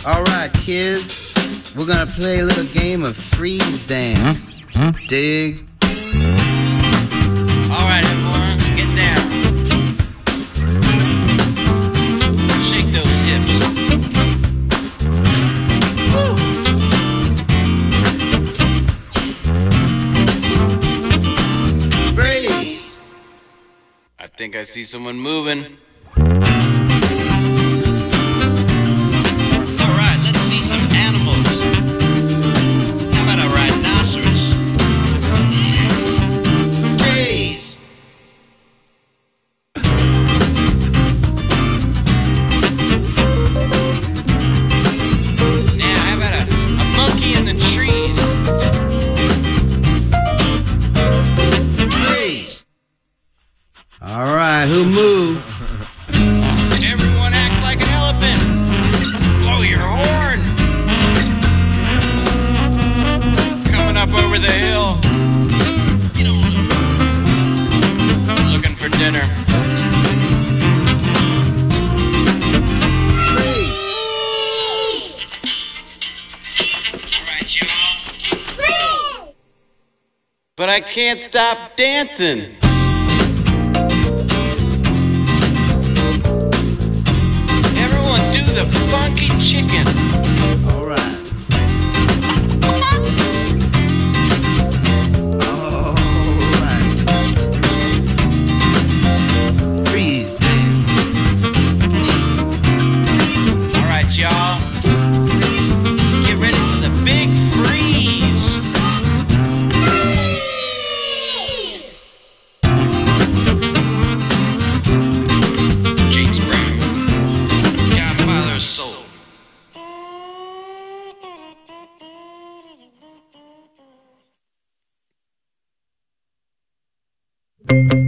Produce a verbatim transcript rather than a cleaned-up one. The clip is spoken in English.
Alright, kids, we're gonna play a little game of freeze dance. Dig? Alright, everyone, get down. Shake those hips. Woo. Freeze! I think I see someone moving. Alright, who moved? Everyone act like an elephant. Blow your horn. Coming up over the hill. Looking for dinner. Alright, y'all. But I can't stop dancing. The funky chicken. All right. All right. Freeze dance. All right, y'all. Get ready for the big freeze. James Brown. Soul.